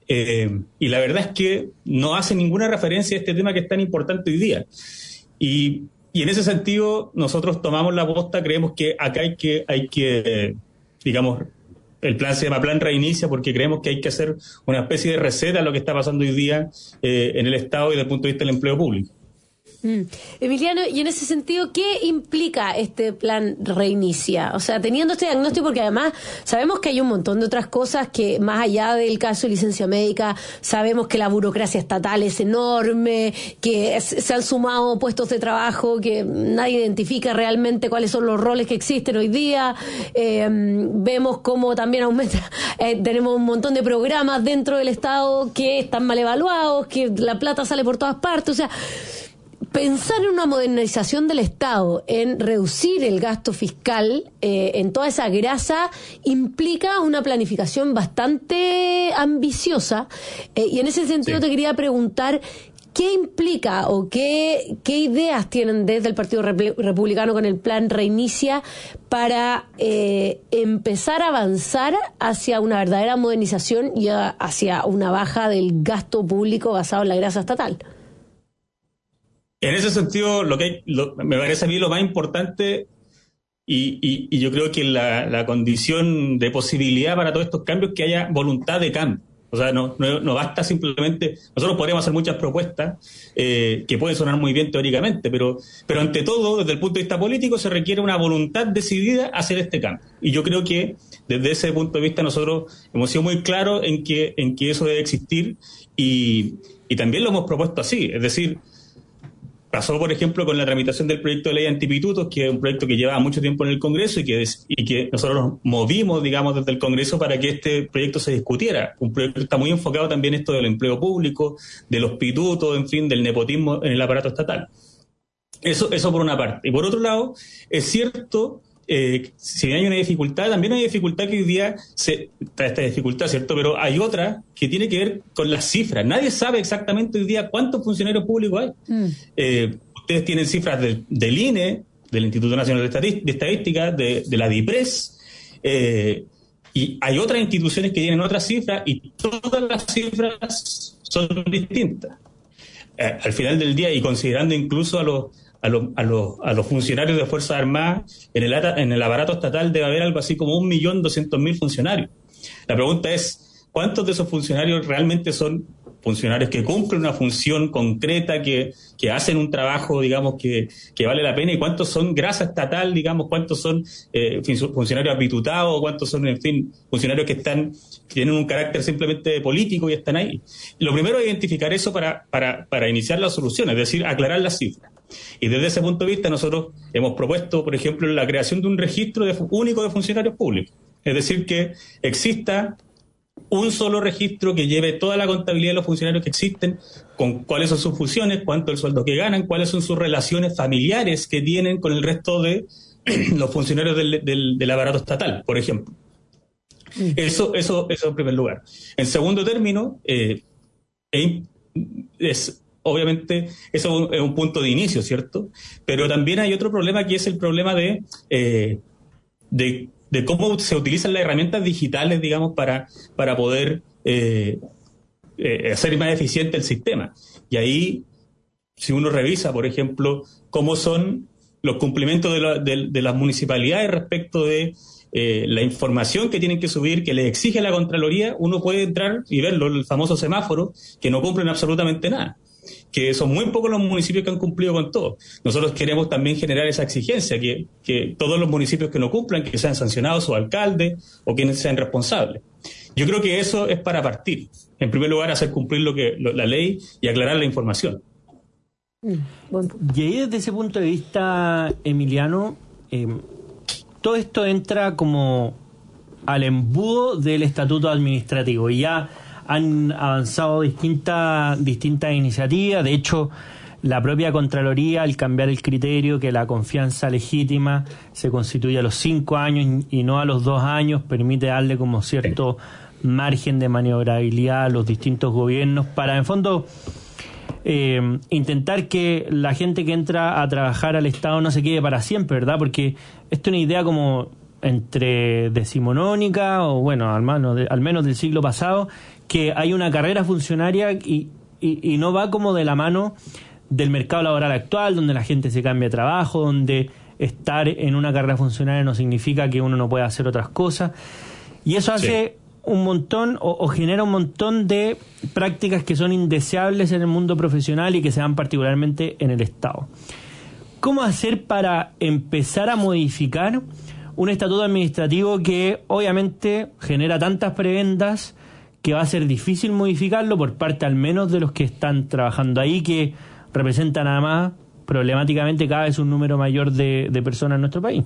eh, y la verdad es que no hace ninguna referencia a este tema que es tan importante hoy día. Y, y en ese sentido, nosotros tomamos la posta, creemos que acá hay que, hay que digamos, el plan se llama Plan Reinicia porque creemos que hay que hacer una especie de receta a lo que está pasando hoy día eh, en el Estado y desde el punto de vista del empleo público. Mm. Emiliano, y en ese sentido, ¿qué implica este plan Reinicia? O sea, teniendo este diagnóstico, porque además sabemos que hay un montón de otras cosas que, más allá del caso de licencia médica, sabemos que la burocracia estatal es enorme, que es, se han sumado puestos de trabajo, que nadie identifica realmente cuáles son los roles que existen hoy día. Eh, vemos cómo también aumenta, eh, tenemos un montón de programas dentro del Estado que están mal evaluados, que la plata sale por todas partes, o sea... Pensar en una modernización del Estado, en reducir el gasto fiscal, eh, en toda esa grasa, implica una planificación bastante ambiciosa. Eh, y en ese sentido sí. Te quería preguntar, ¿qué implica o qué, qué ideas tienen desde el Partido Republicano con el Plan Reinicia para eh, empezar a avanzar hacia una verdadera modernización y a, hacia una baja del gasto público basado en la grasa estatal? En ese sentido, lo que hay, lo, me parece a mí lo más importante y, y, y yo creo que la, la condición de posibilidad para todos estos cambios es que haya voluntad de cambio. O sea, no, no, no basta simplemente... Nosotros podríamos hacer muchas propuestas eh, que pueden sonar muy bien teóricamente, pero, pero ante todo, desde el punto de vista político, se requiere una voluntad decidida a hacer este cambio. Y yo creo que desde ese punto de vista nosotros hemos sido muy claros en que, en que eso debe existir y, y también lo hemos propuesto así. Es decir... Pasó, por ejemplo, con la tramitación del proyecto de ley antipitutos, que es un proyecto que llevaba mucho tiempo en el Congreso y que, y que nosotros nos movimos, digamos, desde el Congreso para que este proyecto se discutiera. Un proyecto que está muy enfocado también en esto del empleo público, de los pitutos, en fin, del nepotismo en el aparato estatal. Eso, eso por una parte. Y por otro lado, es cierto... Eh, si hay una dificultad, también hay dificultad que hoy día se, está esta dificultad, ¿cierto? Pero hay otra que tiene que ver con las cifras. Nadie sabe exactamente hoy día cuántos funcionarios públicos hay. Mm. Eh, ustedes tienen cifras de, del I N E, del Instituto Nacional de, Estadística, de Estadística, de, de la DIPRES, eh, y hay otras instituciones que tienen otras cifras y todas las cifras son distintas. Eh, al final del día, y considerando incluso a los A los, a, los, a los funcionarios de Fuerzas Armadas, en el, en el aparato estatal debe haber algo así como un millón doscientos mil funcionarios. La pregunta es, ¿cuántos de esos funcionarios realmente son funcionarios que cumplen una función concreta, que, que hacen un trabajo, digamos, que, que vale la pena? ¿Y cuántos son grasa estatal, digamos? ¿Cuántos son eh, funcionarios apitutados? ¿Cuántos son, en fin, funcionarios que están que tienen un carácter simplemente político y están ahí? Lo primero es identificar eso para, para, para iniciar la solución, es decir, aclarar las cifras. Y desde ese punto de vista nosotros hemos propuesto, por ejemplo, la creación de un registro de, único de funcionarios públicos. Es decir, que exista un solo registro que lleve toda la contabilidad de los funcionarios que existen, con cuáles son sus funciones, cuánto es el sueldo que ganan, cuáles son sus relaciones familiares que tienen con el resto de los funcionarios del, del, del aparato estatal, por ejemplo. Eso, eso, eso en primer lugar. En segundo término, eh, es... Obviamente, eso es un punto de inicio, ¿cierto? Pero también hay otro problema que es el problema de, eh, de, de cómo se utilizan las herramientas digitales, digamos, para, para poder eh, eh, hacer más eficiente el sistema. Y ahí, si uno revisa, por ejemplo, cómo son los cumplimientos de, la, de, de las municipalidades respecto de eh, la información que tienen que subir, que les exige la Contraloría, uno puede entrar y verlo, el famoso semáforo, que no cumplen absolutamente nada. Que son muy pocos los municipios que han cumplido con todo. Nosotros queremos también generar esa exigencia, que, que todos los municipios que no cumplan, que sean sancionados sus alcaldes o quienes sean responsables. Yo creo que eso es para partir. En primer lugar, hacer cumplir lo que lo, la ley y aclarar la información. Y ahí desde ese punto de vista, Emiliano, eh, todo esto entra como al embudo del estatuto administrativo y ya han avanzado distintas distintas iniciativas. De hecho, la propia Contraloría, al cambiar el criterio que la confianza legítima se constituye a los cinco años y no a los dos años, permite darle como cierto margen de maniobrabilidad a los distintos gobiernos para, en fondo, eh, intentar que la gente que entra a trabajar al Estado no se quede para siempre, ¿verdad? Porque esto es una idea como entre decimonónica, o bueno, al menos, de, al menos del siglo pasado, que hay una carrera funcionaria y, y, y no va como de la mano del mercado laboral actual, donde la gente se cambia de trabajo, donde estar en una carrera funcionaria no significa que uno no pueda hacer otras cosas. Y eso hace sí. un montón o, o genera un montón de prácticas que son indeseables en el mundo profesional y que se dan particularmente en el Estado. ¿Cómo hacer para empezar a modificar un estatuto administrativo que obviamente genera tantas prebendas que va a ser difícil modificarlo por parte al menos de los que están trabajando ahí, que representan además problemáticamente cada vez un número mayor de, de personas en nuestro país?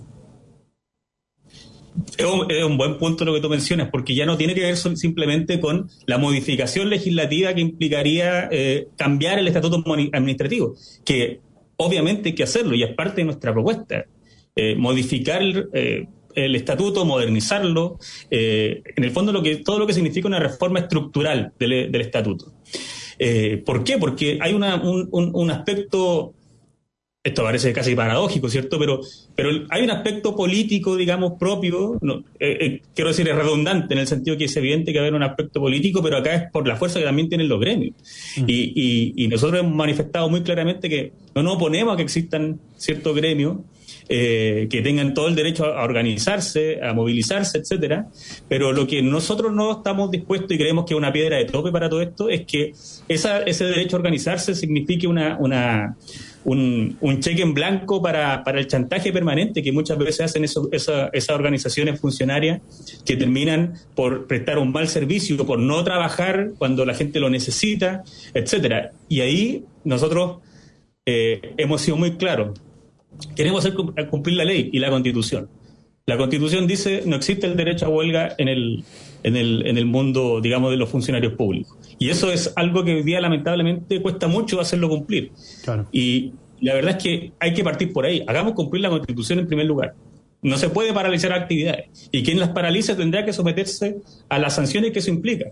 Es un, es un buen punto lo que tú mencionas, porque ya no tiene que ver simplemente con la modificación legislativa que implicaría eh, cambiar el estatuto administrativo, que obviamente hay que hacerlo y es parte de nuestra propuesta. Eh, modificar eh, el estatuto, modernizarlo, eh, en el fondo lo que todo lo que significa una reforma estructural del, del estatuto. Eh, ¿Por qué? Porque hay una, un, un, un aspecto, esto parece casi paradójico, ¿cierto? Pero, pero hay un aspecto político, digamos, propio, no, eh, eh, quiero decir, es redundante en el sentido que es evidente que va a haber un aspecto político, pero acá es por la fuerza que también tienen los gremios. Mm. Y, y, y nosotros hemos manifestado muy claramente que no nos oponemos a que existan ciertos gremios Eh, que tengan todo el derecho a organizarse, a movilizarse, etcétera, pero lo que nosotros no estamos dispuestos y creemos que es una piedra de tope para todo esto es que esa, ese derecho a organizarse signifique una, una, un, un cheque en blanco para, para el chantaje permanente que muchas veces hacen eso, esa, esas organizaciones funcionarias que terminan por prestar un mal servicio, por no trabajar cuando la gente lo necesita, etcétera. Y ahí nosotros eh, hemos sido muy claros. Queremos hacer cumplir la ley y la Constitución. La Constitución dice no existe el derecho a huelga en el, en el, en el mundo, digamos, de los funcionarios públicos. Y eso es algo que hoy día lamentablemente cuesta mucho hacerlo cumplir. Claro. Y la verdad es que hay que partir por ahí. Hagamos cumplir la Constitución en primer lugar. No se puede paralizar actividades. Y quien las paralice tendrá que someterse a las sanciones que eso implica.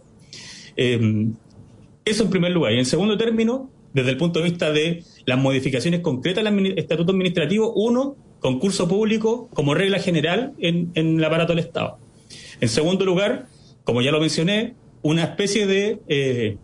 Eh, eso en primer lugar. Y en segundo término, desde el punto de vista de las modificaciones concretas del estatuto administrativo, uno, concurso público como regla general en, en el aparato del Estado. En segundo lugar, como ya lo mencioné, una especie de, eh,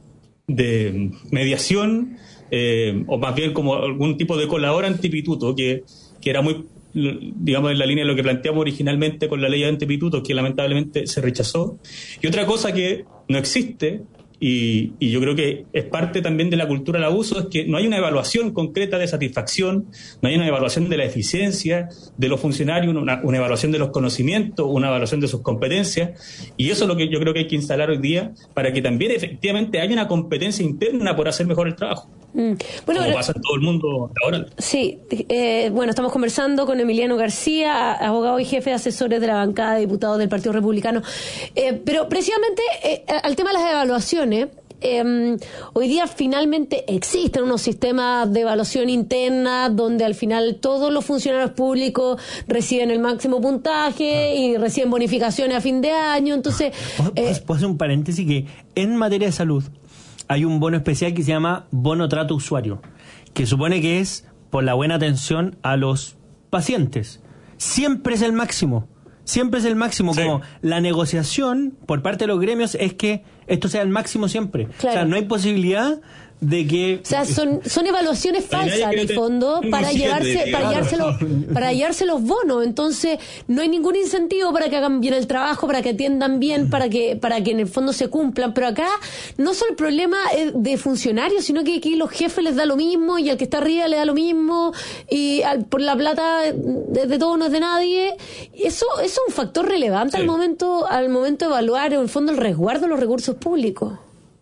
de mediación, eh, o más bien como algún tipo de colador antipituto, que, que era muy, digamos, en la línea de lo que planteamos originalmente con la ley de antipitutos, que lamentablemente se rechazó. Y otra cosa que no existe, Y, y yo creo que es parte también de la cultura del abuso, es que no hay una evaluación concreta de satisfacción, no hay una evaluación de la eficiencia de los funcionarios, una, una evaluación de los conocimientos, una evaluación de sus competencias, y eso es lo que yo creo que hay que instalar hoy día para que también efectivamente haya una competencia interna por hacer mejor el trabajo. Mm. Bueno, como pasa en todo el mundo ahora. Sí, eh, bueno, estamos conversando con Emiliano García, abogado y jefe de asesores de la bancada de diputados del Partido Republicano. Eh, pero precisamente eh, al tema de las evaluaciones, Eh, hoy día finalmente existen unos sistemas de evaluación interna donde al final todos los funcionarios públicos reciben el máximo puntaje y reciben bonificaciones a fin de año. Entonces, ¿Puedo, eh, ¿puedo hacer un paréntesis? Que en materia de salud hay un bono especial que se llama bono trato usuario, que supone que es por la buena atención a los pacientes. Siempre es el máximo. Siempre es el máximo, sí. Como la negociación por parte de los gremios es que esto sea el máximo siempre. Claro. O sea, no hay posibilidad de que... O sea, son, son evaluaciones falsas, en el fondo, para llevarse, para llevarse los, para llevarse los bonos. Entonces, no hay ningún incentivo para que hagan bien el trabajo, para que atiendan bien, para que, para que en el fondo se cumplan. Pero acá, no solo el problema es de funcionarios, sino que aquí los jefes les da lo mismo y al que está arriba le da lo mismo, y al, por la plata de, de todo no es de nadie. Eso, eso es un factor relevante, sí, al momento, al momento de evaluar, en el fondo, el resguardo de los recursos públicos.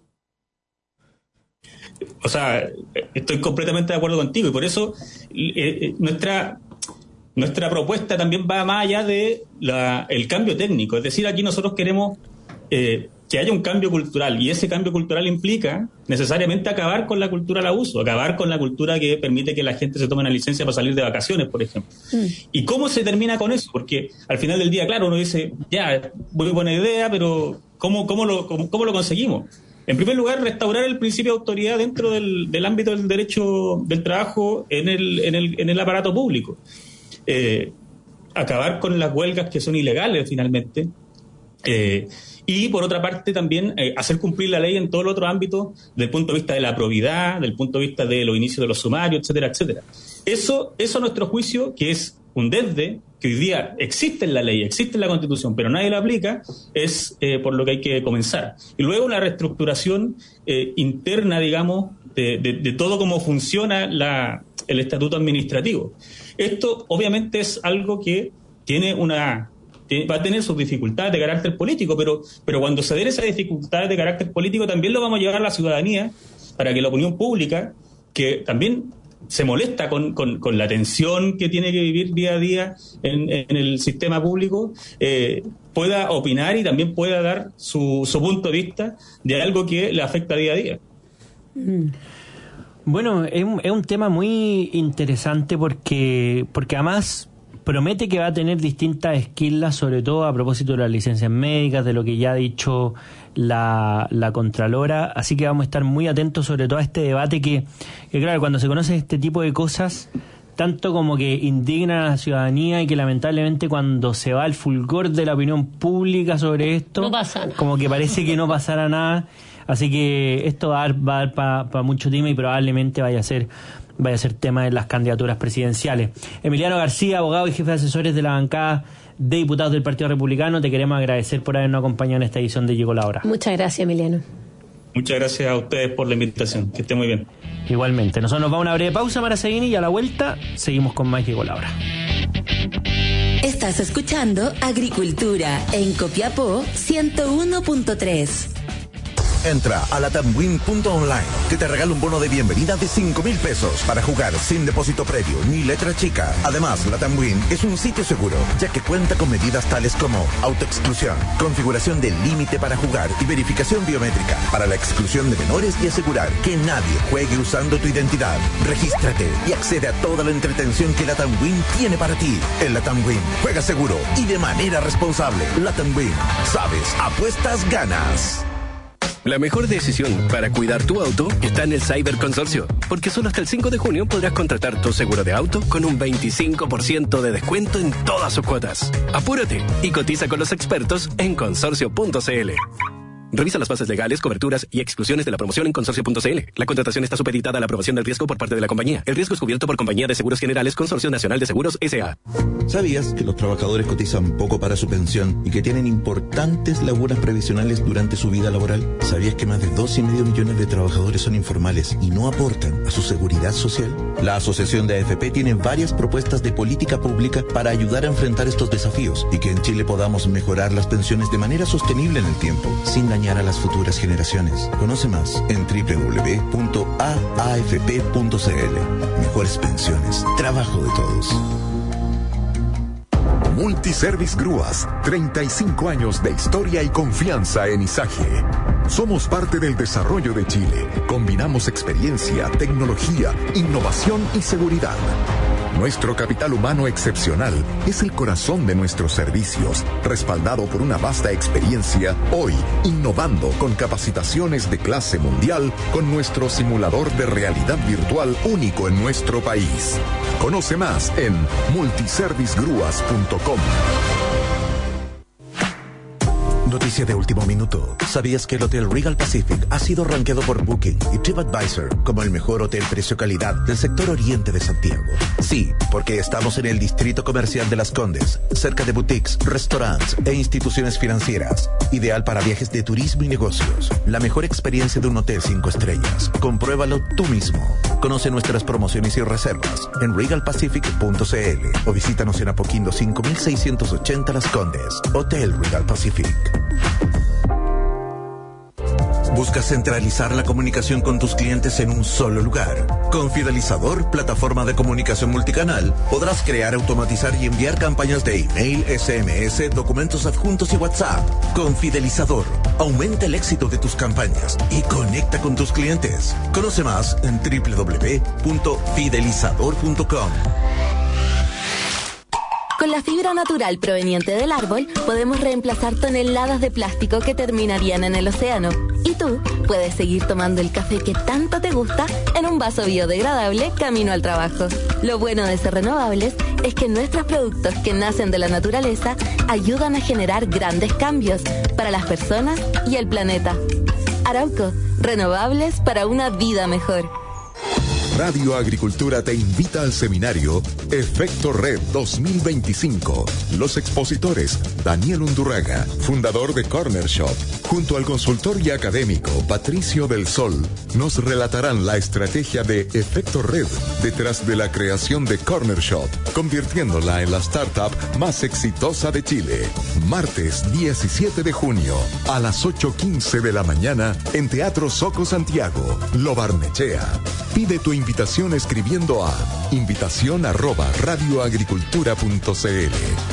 O sea, estoy completamente de acuerdo contigo y por eso eh, nuestra nuestra propuesta también va más allá de la, el cambio técnico. Es decir, aquí nosotros queremos eh, que haya un cambio cultural y ese cambio cultural implica necesariamente acabar con la cultura del abuso, acabar con la cultura que permite que la gente se tome una licencia para salir de vacaciones, por ejemplo. Mm. ¿Y cómo se termina con eso? Porque al final del día, claro, uno dice, ya, muy buena idea, pero ¿cómo, cómo, lo, cómo, cómo lo conseguimos? En primer lugar, restaurar el principio de autoridad dentro del, del ámbito del derecho del trabajo en el, en el, en el aparato público. Eh, acabar con las huelgas que son ilegales, finalmente. Eh, y por otra parte también eh, hacer cumplir la ley en todo el otro ámbito, desde el punto de vista de la probidad, del punto de vista de los inicios de los sumarios, etcétera, etcétera. Eso, eso a nuestro juicio, que es un desde, que hoy día existe en la ley, existe en la Constitución, pero nadie la aplica, es eh, por lo que hay que comenzar. Y luego una reestructuración eh, interna, digamos, de, de, de todo cómo funciona la, el estatuto administrativo. Esto obviamente es algo que tiene una... va a tener sus dificultades de carácter político, pero, pero cuando se den esas dificultades de carácter político también lo vamos a llevar a la ciudadanía para que la opinión pública, que también se molesta con, con, con la tensión que tiene que vivir día a día en, en el sistema público, eh, pueda opinar y también pueda dar su, su punto de vista de algo que le afecta día a día. Bueno, es un, es un tema muy interesante porque, porque además promete que va a tener distintas esquilas, sobre todo a propósito de las licencias médicas, de lo que ya ha dicho la, la Contralora, así que vamos a estar muy atentos sobre todo a este debate que, que claro, cuando se conocen este tipo de cosas, tanto como que indignan a la ciudadanía y que lamentablemente cuando se va el fulgor de la opinión pública sobre esto, no pasa nada. Como que parece que no pasará nada, así que esto va a dar, va a dar para pa mucho tema y probablemente vaya a ser vaya a ser tema de las candidaturas presidenciales. Emiliano García, abogado y jefe de asesores de la bancada de diputados del Partido Republicano, te queremos agradecer por habernos acompañado en esta edición de Llegó la Hora. Muchas gracias, Emiliano. Muchas gracias a ustedes por la invitación. Que esté muy bien. Igualmente. Nosotros nos vamos a una breve pausa, Mara Seguini, y a la vuelta seguimos con más Llegó la Hora. Estás escuchando Agricultura en Copiapó ciento uno punto tres. Entra a latamwin punto online, que te regala un bono de bienvenida de cinco mil pesos para jugar sin depósito previo ni letra chica. Además, Latamwin es un sitio seguro, ya que cuenta con medidas tales como autoexclusión, configuración del límite para jugar y verificación biométrica para la exclusión de menores y asegurar que nadie juegue usando tu identidad. Regístrate y accede a toda la entretención que Latamwin tiene para ti. En Latamwin, juega seguro y de manera responsable. Latamwin, sabes, apuestas, ganas. La mejor decisión para cuidar tu auto está en el Cyber Consorcio, porque solo hasta el cinco de junio podrás contratar tu seguro de auto con un veinticinco por ciento de descuento en todas sus cuotas. Apúrate y cotiza con los expertos en consorcio punto c l. Revisa las bases legales, coberturas y exclusiones de la promoción en consorcio punto c l. La contratación está supeditada a la aprobación del riesgo por parte de la compañía. El riesgo es cubierto por Compañía de Seguros Generales Consorcio Nacional de Seguros S A ¿Sabías que los trabajadores cotizan poco para su pensión y que tienen importantes lagunas previsionales durante su vida laboral? ¿Sabías que más de dos y medio millones de trabajadores son informales y no aportan a su seguridad social? La Asociación de A F P tiene varias propuestas de política pública para ayudar a enfrentar estos desafíos y que en Chile podamos mejorar las pensiones de manera sostenible en el tiempo, sin dañar a las futuras generaciones. Conoce más en doble u doble u doble u punto a a f p punto c l. Mejores pensiones, trabajo de todos. Multiservice Grúas, treinta y cinco años de historia y confianza en Izaje. Somos parte del desarrollo de Chile. Combinamos experiencia, tecnología, innovación y seguridad. Nuestro capital humano excepcional es el corazón de nuestros servicios, respaldado por una vasta experiencia, hoy innovando con capacitaciones de clase mundial con nuestro simulador de realidad virtual único en nuestro país. Conoce más en multiservice grúas punto com. Noticia de último minuto. ¿Sabías que el Hotel Regal Pacific ha sido rankeado por Booking y TripAdvisor como el mejor hotel precio-calidad del sector oriente de Santiago? Sí, porque estamos en el distrito comercial de Las Condes, cerca de boutiques, restaurantes e instituciones financieras. Ideal para viajes de turismo y negocios. La mejor experiencia de un hotel cinco estrellas. Compruébalo tú mismo. Conoce nuestras promociones y reservas en regal pacific punto c l o visítanos en Apoquindo cinco mil seiscientos ochenta Las Condes. Hotel Regal Pacific. ¿Buscas centralizar la comunicación con tus clientes en un solo lugar? Con Fidelizador, plataforma de comunicación multicanal, podrás crear, automatizar y enviar campañas de email, S M S, documentos adjuntos y WhatsApp. Con Fidelizador, aumenta el éxito de tus campañas y conecta con tus clientes. Conoce más en doble u doble u doble u punto fidelizador punto com. Con la fibra natural proveniente del árbol, podemos reemplazar toneladas de plástico que terminarían en el océano. Y tú puedes seguir tomando el café que tanto te gusta en un vaso biodegradable camino al trabajo. Lo bueno de ser renovables es que nuestros productos que nacen de la naturaleza ayudan a generar grandes cambios para las personas y el planeta. Arauco, renovables para una vida mejor. Radio Agricultura te invita al seminario Efecto Red dos mil veinticinco. Los expositores: Daniel Undurraga, fundador de Corner Shop, junto al consultor y académico Patricio del Sol, nos relatarán la estrategia de Efecto Red detrás de la creación de Corner Shop, convirtiéndola en la startup más exitosa de Chile. Martes diecisiete de junio, a las ocho quince de la mañana, en Teatro Soco Santiago, Lo Barnechea. Pide tu invitación escribiendo a invitación arroba radioagricultura punto cl.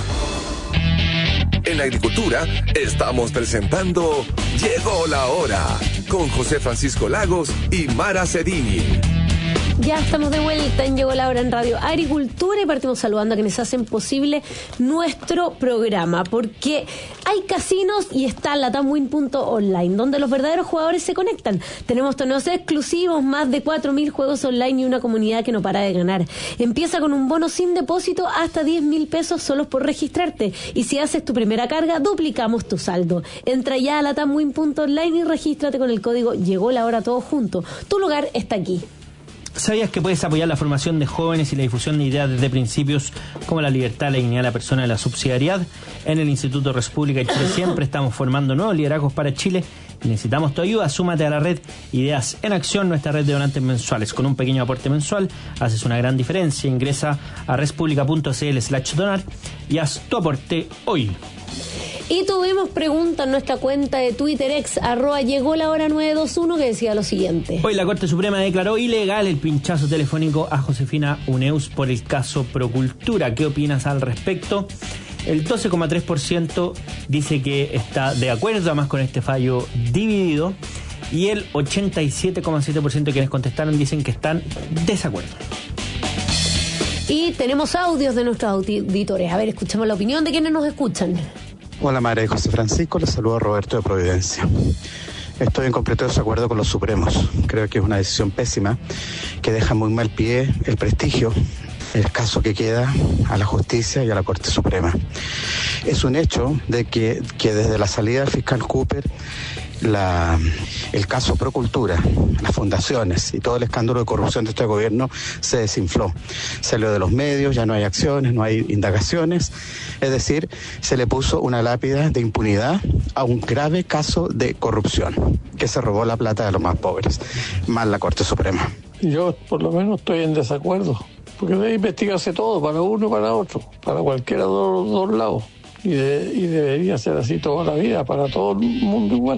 En la agricultura estamos presentando Llegó la Hora con José Francisco Lagos y Mara Cedini. Ya estamos de vuelta en Llegó la Hora en Radio Agricultura y partimos saludando a quienes hacen posible nuestro programa, porque hay casinos y está latamwin punto online, donde los verdaderos jugadores se conectan. Tenemos torneos exclusivos, más de cuatro mil juegos online y una comunidad que no para de ganar. Empieza con un bono sin depósito hasta diez mil pesos solo por registrarte, y si haces tu primera carga, duplicamos tu saldo. Entra ya a latamwin punto online y regístrate con el código Llegó la Hora todo junto. Tu lugar está aquí. ¿Sabías que puedes apoyar la formación de jóvenes y la difusión de ideas desde principios como la libertad, la dignidad de la persona y la subsidiariedad? En el Instituto Res Publica de Chile siempre estamos formando nuevos liderazgos para Chile y necesitamos tu ayuda. Súmate a la red Ideas en Acción, nuestra red de donantes mensuales. Con un pequeño aporte mensual haces una gran diferencia. Ingresa a respublica punto cl slash donar y haz tu aporte hoy. Y tuvimos preguntas en nuestra cuenta de Twitter ex, arroba llegó la hora nueve dos uno, que decía lo siguiente. Hoy la Corte Suprema declaró ilegal el pinchazo telefónico a Josefina Uneus por el caso Procultura. ¿Qué opinas al respecto? El doce coma tres por ciento dice que está de acuerdo además con este fallo dividido, y el ochenta y siete coma siete por ciento de quienes contestaron dicen que están desacuerdo. Y tenemos audios de nuestros auditores. A ver, escuchemos la opinión de quienes nos escuchan. Hola, Mara y José Francisco, les saludo a Roberto de Providencia. Estoy en completo desacuerdo con los Supremos. Creo que es una decisión pésima que deja muy mal pie el prestigio, el caso que queda a la justicia y a la Corte Suprema. Es un hecho de que, que desde la salida del fiscal Cooper, la, el caso Procultura, las fundaciones y todo el escándalo de corrupción de este gobierno se desinfló. Salió de los medios, ya no hay acciones, no hay indagaciones. Es decir, se le puso una lápida de impunidad a un grave caso de corrupción, que se robó la plata de los más pobres, más la Corte Suprema. Yo por lo menos estoy en desacuerdo, porque debe investigarse todo, para uno y para otro, para cualquiera de los dos lados. Y, de, y debería ser así toda la vida, para todo el mundo igual.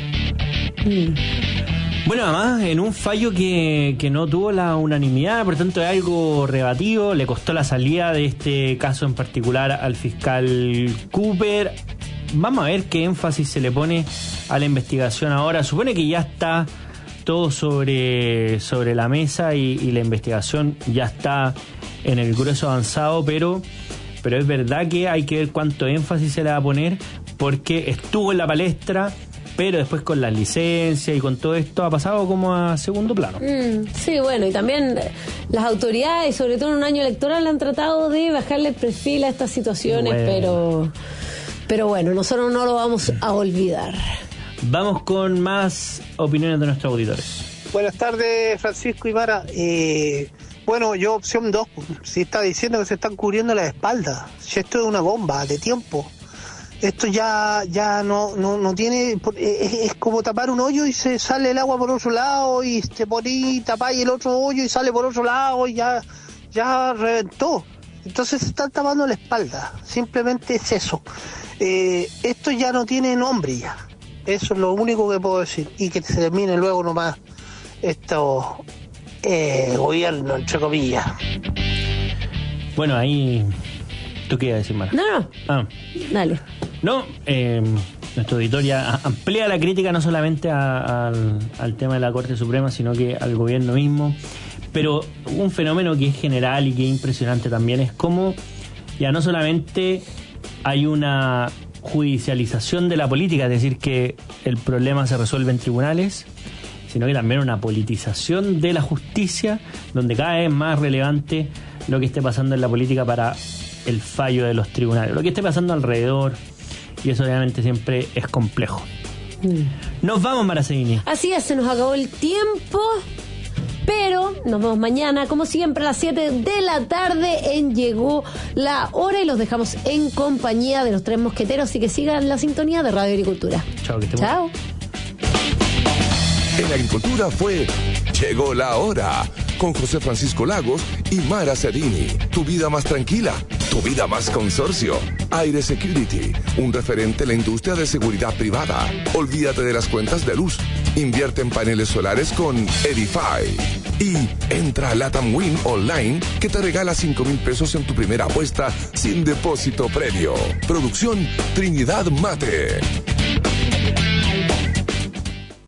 Mm. Bueno, además, en un fallo que, que no tuvo la unanimidad, por tanto es algo rebatido, le costó la salida de este caso en particular al fiscal Cooper. Vamos a ver qué énfasis se le pone a la investigación ahora. Supone que ya está todo sobre, sobre la mesa y, y la investigación ya está en el grueso avanzado, pero... pero es verdad que hay que ver cuánto énfasis se le va a poner, porque estuvo en la palestra, pero después con las licencias y con todo esto ha pasado como a segundo plano. Mm, sí, bueno, y también las autoridades, sobre todo en un año electoral, han tratado de bajarle el perfil a estas situaciones, bueno. pero pero bueno, nosotros no lo vamos a olvidar. Vamos con más opiniones de nuestros auditores. Buenas tardes, Francisco y Mara. Eh... Bueno, yo opción dos, si está diciendo que se están cubriendo la espalda, si esto es una bomba de tiempo, esto ya ya no no, no tiene, es, es como tapar un hoyo y se sale el agua por otro lado y te poní, tapáis el otro hoyo y sale por otro lado y ya, ya reventó. Entonces se están tapando la espalda, simplemente es eso. Eh, esto ya no tiene nombre ya, eso es lo único que puedo decir, y que se termine luego nomás esto... Eh, gobierno, entre comillas. Bueno, ahí... ¿Tú qué ibas a decir, Mara? No, no. Ah. Dale. No, eh, nuestra auditoría amplía la crítica no solamente a, a, al, al tema de la Corte Suprema, sino que al gobierno mismo. Pero un fenómeno que es general y que es impresionante también es cómo ya no solamente hay una judicialización de la política, es decir, que el problema se resuelve en tribunales, sino que también una politización de la justicia, donde cada vez es más relevante lo que esté pasando en la política para el fallo de los tribunales, lo que esté pasando alrededor, y eso obviamente siempre es complejo. Mm. Nos vamos, Mara Seguini. Así es, se nos acabó el tiempo, pero nos vemos mañana, como siempre, a las siete de la tarde en Llegó la Hora, y los dejamos en compañía de los tres mosqueteros, así que sigan la sintonía de Radio Agricultura. Chao, que estemos. Chao. En Agricultura fue Llegó la Hora, con José Francisco Lagos y Mara Cerini. Tu vida más tranquila, tu vida más consorcio. Aire Security, un referente en la industria de seguridad privada. Olvídate de las cuentas de luz. Invierte en paneles solares con Edify. Y entra a Latam Win Online, que te regala cinco mil pesos en tu primera apuesta sin depósito previo. Producción Trinidad Mate.